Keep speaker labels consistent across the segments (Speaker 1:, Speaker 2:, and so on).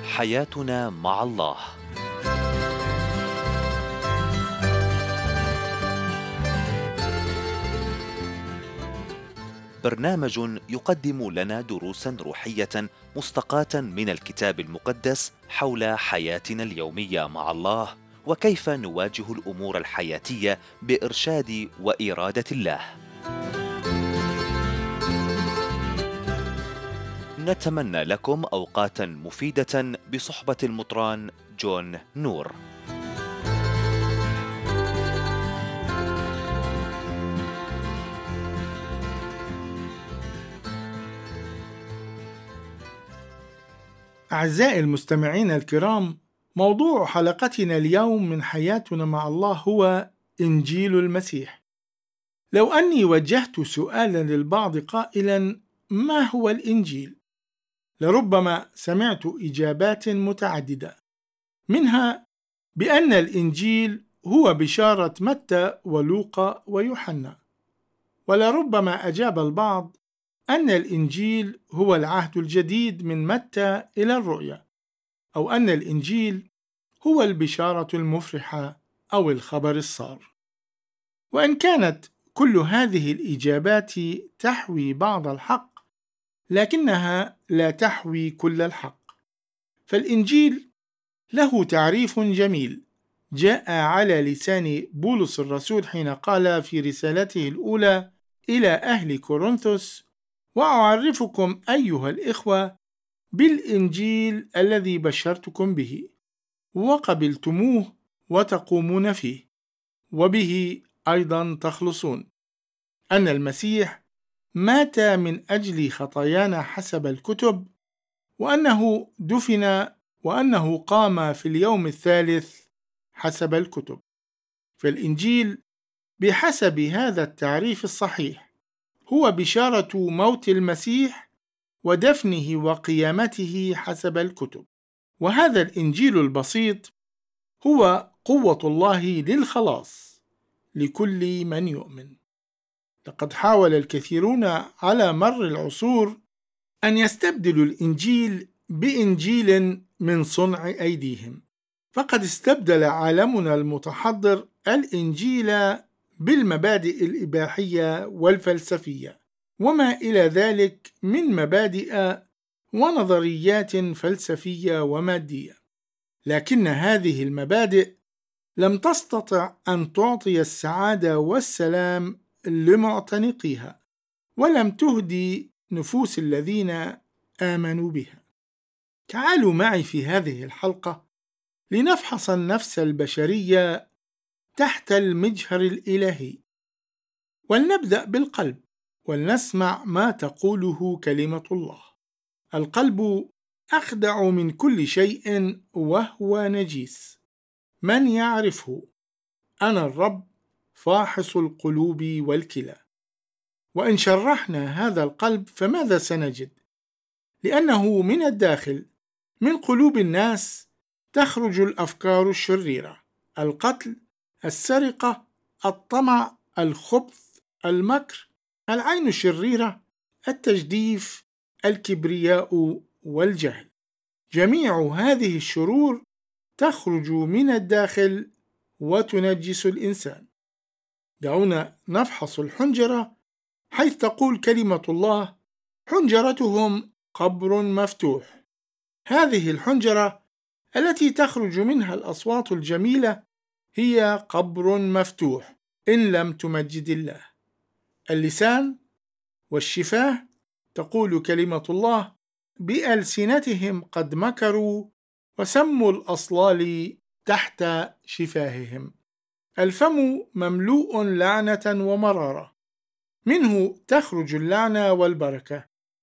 Speaker 1: حياتنا مع الله. برنامج يقدم لنا دروسا روحية مستقاة من الكتاب المقدس حول حياتنا اليومية مع الله، وكيف نواجه الأمور الحياتية بإرشاد وإرادة الله. نتمنى لكم أوقاتا مفيدة بصحبة المطران جون نور.
Speaker 2: أعزائي المستمعين الكرام، موضوع حلقتنا اليوم من حياتنا مع الله هو إنجيل المسيح. لو أني وجهت سؤالا للبعض قائلا ما هو الإنجيل؟ لربما سمعت إجابات متعددة، منها بأن الإنجيل هو بشارة متى ولوقا ويوحنا، ولربما أجاب البعض أن الإنجيل هو العهد الجديد من متى إلى الرؤيا، أو أن الإنجيل هو البشارة المفرحة أو الخبر السار. وإن كانت كل هذه الإجابات تحوي بعض الحق، لكنها لا تحوي كل الحق. فالإنجيل له تعريف جميل جاء على لسان بولس الرسول حين قال في رسالته الأولى إلى أهل كورنثوس: وأعرفكم أيها الإخوة بالإنجيل الذي بشرتكم به وقبلتموه وتقومون فيه، وبه أيضا تخلصون، أن المسيح مات من أجل خطايانا حسب الكتب، وأنه دفن، وأنه قام في اليوم الثالث حسب الكتب. فالإنجيل بحسب هذا التعريف الصحيح هو بشارة موت المسيح ودفنه وقيامته حسب الكتب. وهذا الإنجيل البسيط هو قوة الله للخلاص لكل من يؤمن. لقد حاول الكثيرون على مر العصور أن يستبدلوا الإنجيل بإنجيل من صنع أيديهم، فقد استبدل عالمنا المتحضر الإنجيل بالمبادئ الإباحية والفلسفية وما إلى ذلك من مبادئ ونظريات فلسفية ومادية، لكن هذه المبادئ لم تستطع أن تعطي السعادة والسلام لمعتنقيها، ولم تهدي نفوس الذين آمنوا بها. تعالوا معي في هذه الحلقة لنفحص النفس البشرية تحت المجهر الإلهي، ولنبدأ بالقلب ولنسمع ما تقوله كلمة الله. القلب أخدع من كل شيء وهو نجيس، من يعرفه؟ أنا الرب فاحص القلوب والكلى. وإن شرحنا هذا القلب فماذا سنجد؟ لأنه من الداخل، من قلوب الناس، تخرج الأفكار الشريرة: القتل، السرقة، الطمع، الخبث، المكر، العين الشريرة، التجديف، الكبرياء والجهل. جميع هذه الشرور تخرج من الداخل وتنجس الإنسان. دعونا نفحص الحنجرة، حيث تقول كلمة الله: حنجرتهم قبر مفتوح. هذه الحنجرة التي تخرج منها الأصوات الجميلة هي قبر مفتوح إن لم تمجد الله. اللسان والشفاه، تقول كلمة الله: بألسنتهم قد مكروا وسموا الأصلال تحت شفاههم. الفم مملوء لعنة ومرارة، منه تخرج اللعنة والبركة،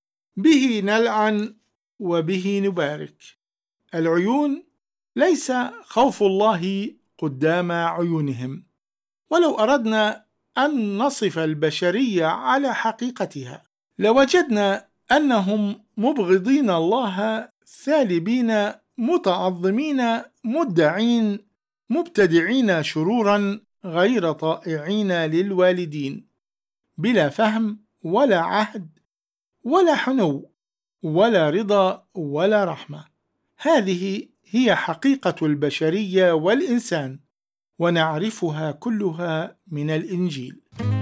Speaker 2: به نلعن وبه نبارك. العيون ليس خوف الله قدام عيونهم. ولو أردنا أن نصف البشرية على حقيقتها لوجدنا أنهم مبغضين الله، ثالبين، متعظمين، مدعين، مبتدعين شرورا، غير طائعين للوالدين، بلا فهم ولا عهد ولا حنو ولا رضا ولا رحمة. هذه هي حقيقة البشرية والإنسان، ونعرفها كلها من الإنجيل.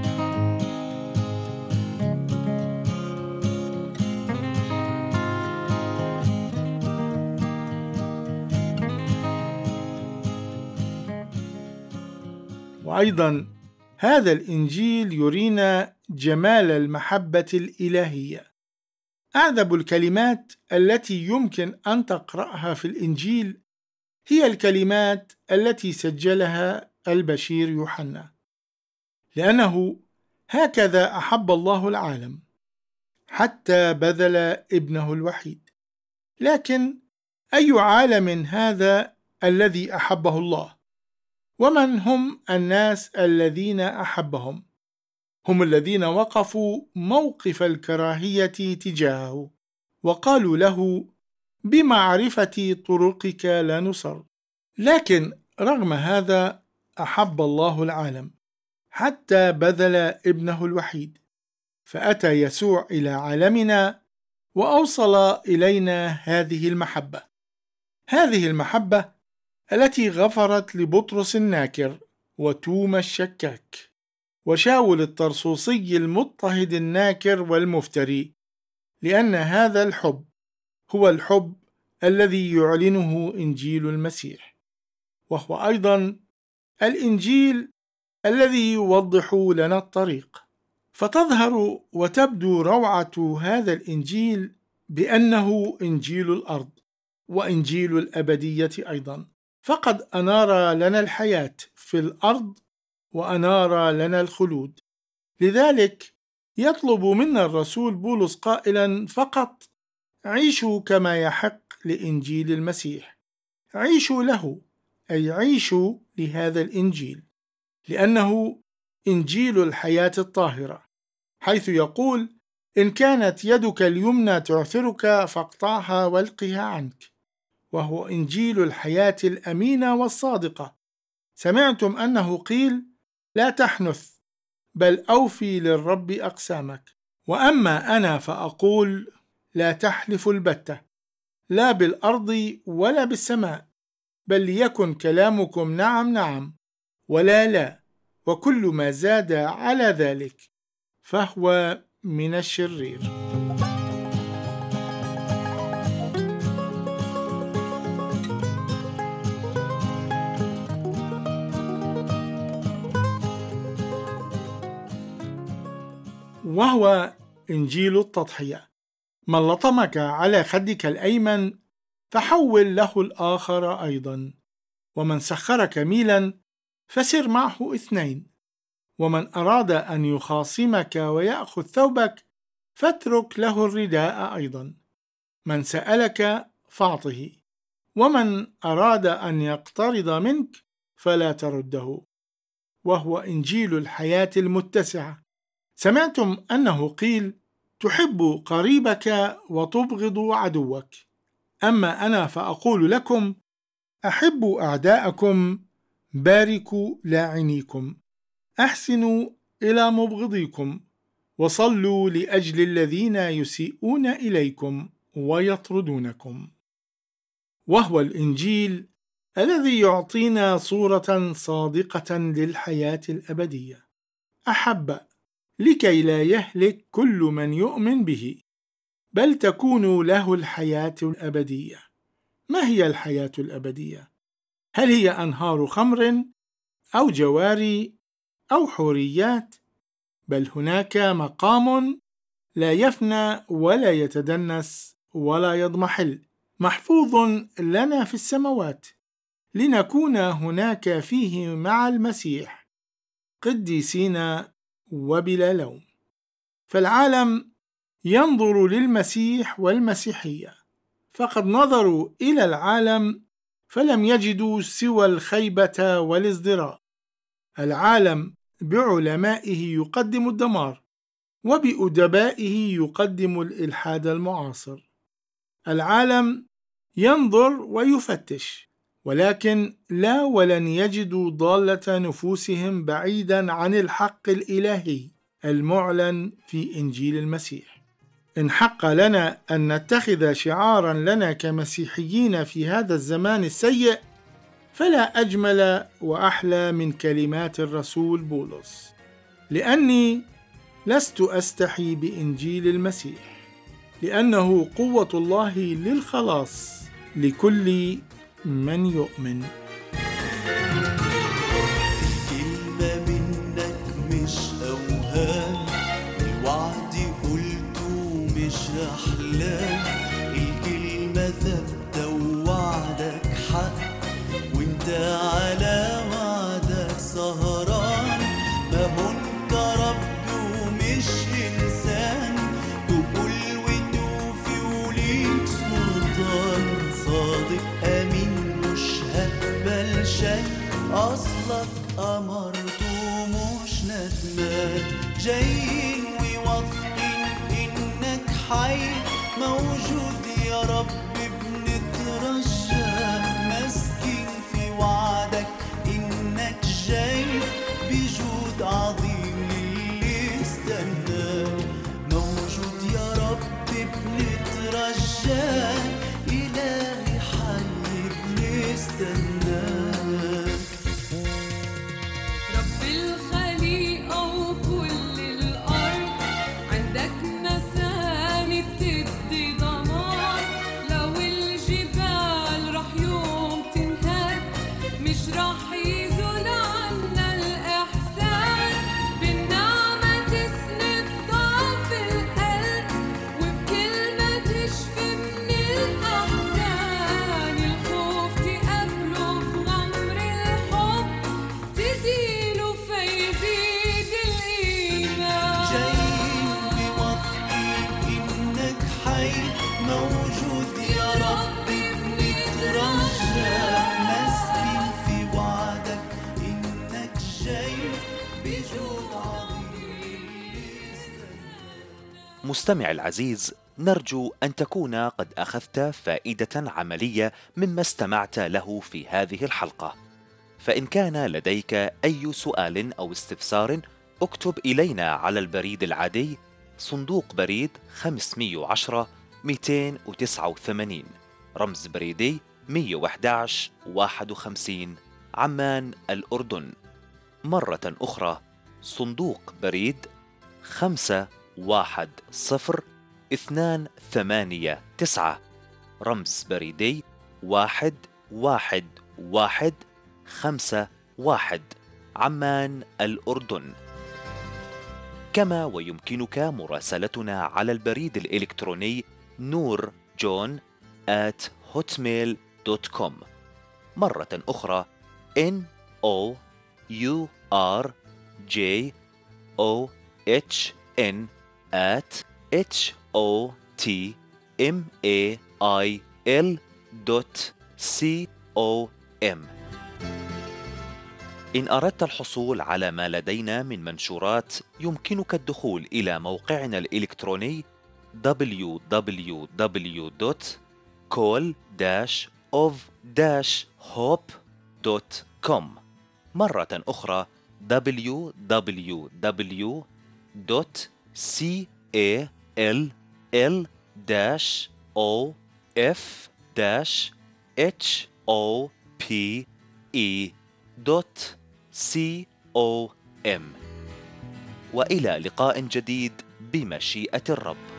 Speaker 2: وأيضا هذا الإنجيل يرينا جمال المحبة الإلهية. أعذب الكلمات التي يمكن أن تقرأها في الإنجيل هي الكلمات التي سجلها البشير يوحنا، لأنه هكذا أحب الله العالم حتى بذل ابنه الوحيد. لكن أي عالم هذا الذي أحبه الله؟ ومن هم الناس الذين أحبهم؟ هم الذين وقفوا موقف الكراهية تجاهه وقالوا له: بمعرفة طرقك لا نصر. لكن رغم هذا أحب الله العالم حتى بذل ابنه الوحيد، فأتى يسوع إلى عالمنا وأوصل إلينا هذه المحبة. هذه المحبة التي غفرت لبطرس الناكر وتوما الشكاك وشاول الطرسوسي المضطهد الناكر والمفتري، لأن هذا الحب هو الحب الذي يعلنه إنجيل المسيح، وهو أيضا الإنجيل الذي يوضح لنا الطريق. فتظهر وتبدو روعة هذا الإنجيل بأنه إنجيل الأرض وإنجيل الأبدية أيضا، فقد أنار لنا الحياة في الأرض وأنار لنا الخلود. لذلك يطلب منا الرسول بولس قائلا فقط: عيشوا كما يحق لإنجيل المسيح. عيشوا له، أي عيشوا لهذا الإنجيل، لأنه إنجيل الحياة الطاهرة، حيث يقول: إن كانت يدك اليمنى تعثرك فاقطعها والقها عنك. وهو إنجيل الحياة الأمينة والصادقة. سمعتم أنه قيل: لا تحنث، بل أوفي للرب أقسامك. وأما أنا فأقول: لا تحلف البتة، لا بالأرض ولا بالسماء، بل ليكن كلامكم نعم نعم ولا لا، وكل ما زاد على ذلك فهو من الشرير. وهو إنجيل التضحية. من لطمك على خدك الأيمن فحول له الآخر أيضا، ومن سخرك ميلا فسر معه 2، ومن أراد أن يخاصمك ويأخذ ثوبك فاترك له الرداء أيضا. من سألك فاعطه، ومن أراد أن يقترض منك فلا ترده. وهو إنجيل الحياة المتسعة. سمعتم أنه قيل: تحب قريبك وتبغض عدوك. أما أنا فأقول لكم: أحبوا أعداءكم، باركوا لاعنيكم، أحسنوا إلى مبغضيكم، وصلوا لأجل الذين يسيئون إليكم ويطردونكم. وهو الإنجيل الذي يعطينا صورة صادقة للحياة الأبدية. أحب لكي لا يهلك كل من يؤمن به، بل تكون له الحياة الأبدية. ما هي الحياة الأبدية؟ هل هي أنهار خمر أو جواري أو حوريات؟ بل هناك مقام لا يفنى ولا يتدنس ولا يضمحل، محفوظ لنا في السماوات، لنكون هناك فيه مع المسيح قديسين وبلا لوم. فالعالم ينظر للمسيح والمسيحية، فقد نظروا إلى العالم فلم يجدوا سوى الخيبة والازدراء. العالم بعلمائه يقدم الدمار، وبأدبائه يقدم الإلحاد المعاصر. العالم ينظر ويفتش، ولكن لا ولن يجدوا ضالة نفوسهم بعيدا عن الحق الإلهي المعلن في إنجيل المسيح. إن حق لنا أن نتخذ شعارا لنا كمسيحيين في هذا الزمان السيء، فلا أجمل وأحلى من كلمات الرسول بولس: لأني لست أستحي بإنجيل المسيح، لأنه قوة الله للخلاص لكل من يؤمن.
Speaker 3: كلمة منك مش أوهام، الوعد قلته مش أحلام، الكلمة ثابتة ووعدك حق، وانت على وعدك سهران. ما هو انت رب ومش إنسان، تقول وتوفي وليك سلطان، صادق أمين مش هقبل شيء، أصلك أمرته مش ندمان. جايين وواثقين إنك حي موجود يا رب، بنترجاك ماسكين في وعدك إنك جاي بجود عظيم للي استناه. موجود يا رب بنترجاك، إلهي حي بنستناك.
Speaker 4: رب الخليقة وكل الأرض، عندك مساني بتدي ضمان. لو الجبال رح يوم تنهد، مش رح يزول عنا الإحسان. بالنعمة تسند ضعف القلب، وبكلمة تشفي من الأحزان. الخوف تقابله بغمر الحب، تزيله فيزيد الإيمان.
Speaker 3: جايين بواثقين إنك حي موجود يا رب، بنترجاك ماسكين في وعدك إنك جاي بجود عظيم.
Speaker 1: مستمع العزيز، نرجو أن تكون قد أخذت فائدة عملية مما استمعت له في هذه الحلقة. فإن كان لديك أي سؤال أو استفسار، اكتب إلينا على البريد العادي صندوق بريد 510 289 رمز بريدي 111 51 عمان الأردن. مرة أخرى صندوق بريد 510-289 رمز بريدي 11151 عمان الأردن. كما ويمكنك مراسلتنا على البريد الإلكتروني noorjohn@hotmail.com. مرة أخرى nourjohn@hotmail.com. إن أردت الحصول على ما لدينا من منشورات، يمكنك الدخول إلى موقعنا الإلكتروني www.call-of-hope.com. مرة أخرى www.call-of-hope.com. وإلى لقاء جديد بمشيئة الرب.